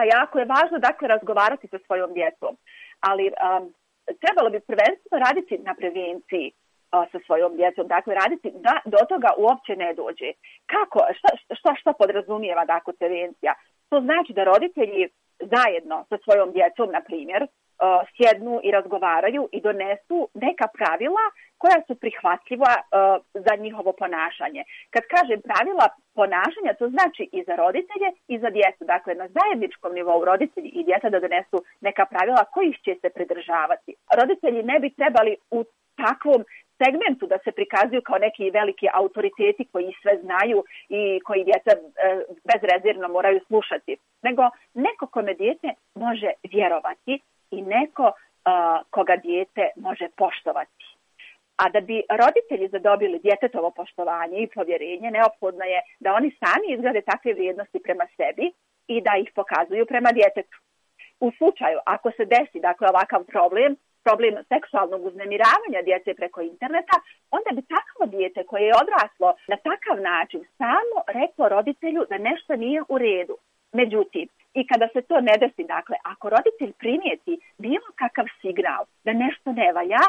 Jako je važno, dakle, razgovarati sa svojom djecom, ali trebalo bi prvenstveno raditi na prevenciji sa svojom djecom, dakle, raditi da do toga uopće ne dođe. Kako, šta podrazumijeva, dakle, prevencija? To znači da roditelji zajedno sa svojom djecom, na primjer, sjednu i razgovaraju i donesu neka pravila koja su prihvatljiva za njihovo ponašanje. Kad kažem pravila ponašanja, to znači i za roditelje i za djecu. Dakle, na zajedničkom nivou roditelji i djeca da donesu neka pravila kojih će se pridržavati. Roditelji ne bi trebali u takvom segmentu da se prikazuju kao neki veliki autoriteti koji sve znaju i koji djeca bezrezervno moraju slušati. Nego neko kome dijete može vjerovati i neko koga dijete može poštovati. A da bi roditelji zadobili djetetovo poštovanje i povjerenje, neophodno je da oni sami izgrade takve vrijednosti prema sebi i da ih pokazuju prema djetetu. U slučaju, ako se desi, dakle, ovakav problem seksualnog uznemiravanja djece preko interneta, onda bi takvo dijete koje je odraslo na takav način samo reklo roditelju da nešto nije u redu. Međutim, i kada se to ne desi, dakle, ako roditelj primijeti bilo kakav signal da nešto ne valja,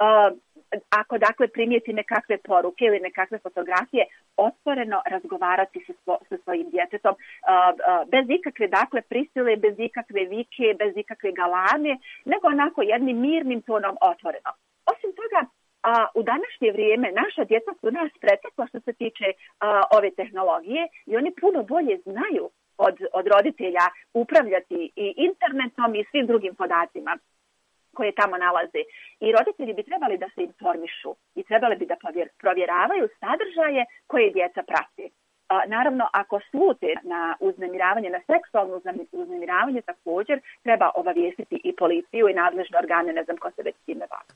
ako, dakle, primijeti nekakve poruke ili nekakve fotografije, otvoreno razgovarati sa svojim djetetom bez ikakve, dakle, prisile, bez ikakve vike, bez ikakve galame, nego onako jednim mirnim tonom otvoreno. Osim toga, u današnje vrijeme naša djeca su nas pretekla što se tiče ove tehnologije i oni puno bolje znaju od roditelja upravljati i internetom i svim drugim podacima koje tamo nalaze. I roditelji bi trebali da se informišu i trebali bi da provjeravaju sadržaje koje djeca prate. Naravno, ako slute na uznemiravanje, na seksualno uznemiravanje, također treba obavijestiti i policiju i nadležne organe, ne znam ko se već s time bavi.